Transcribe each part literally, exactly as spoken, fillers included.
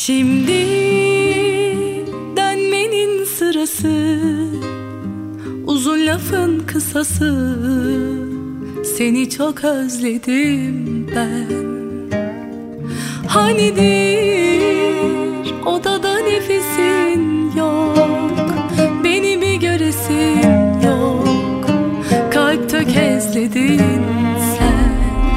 Şimdi dönmenin sırası, uzun lafın kısası. Seni çok özledim ben. Hanidir odada nefesin yok, beni bir göresin yok. Kalp tökezledin sen.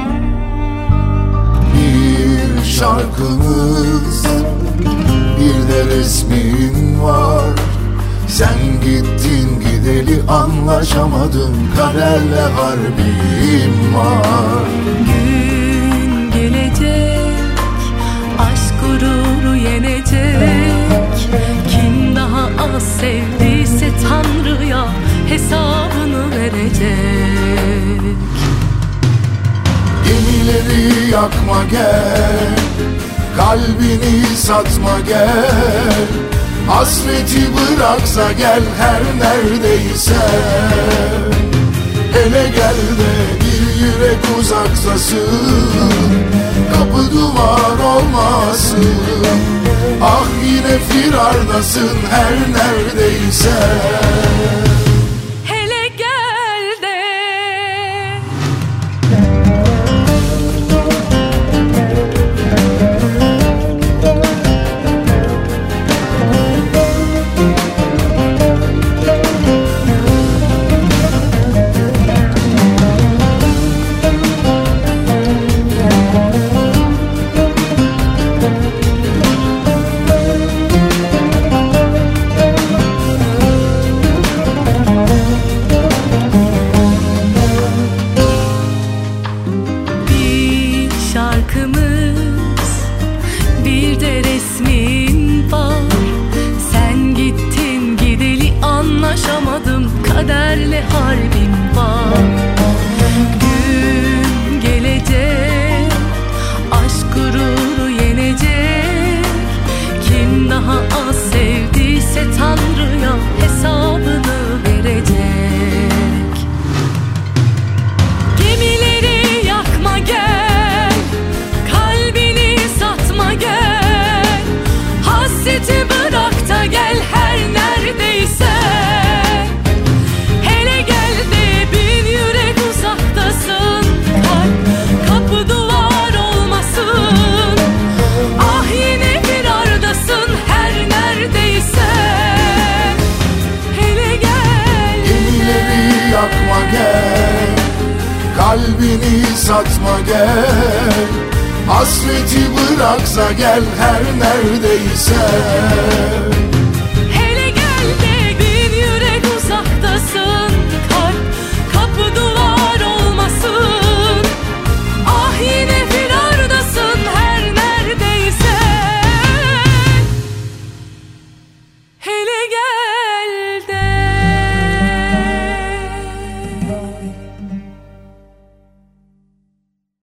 Bir şarkımız, bir de resmin var. Sen gittin gideli anlaşamadım, kaderle harbim var. Gün gelecek, aşk gururu yenecek. Kim daha az sevdiyse Tanrı'ya hesabını verecek. Gemileri yakma gel, kalbini satma gel. Hasreti bıraksa gel her neredeyse. Hele gel de bir yürek uzaktasın, kapı duvar olmasın. Ah yine firardasın her neredeyse. Hele gel de. Şarkımız, bir de resmin var. Sen gittin gideli anlaşamadım, kaderle harbim var. Gün gelecek, aşk gururu yenecek. Kim daha az sevdiyse Tanrı'ya hesabını verecek. Gemileri yakma gel, bırak da gel her neredeyse. Hele gel de bin yürek uzaktasın, kalp kapı duvar olmasın. Ah yine firardasın her neredeyse. Hele gel. Gemileri yakma gel, kalbini satma gel. Hasreti bıraksa gel her neredeyse.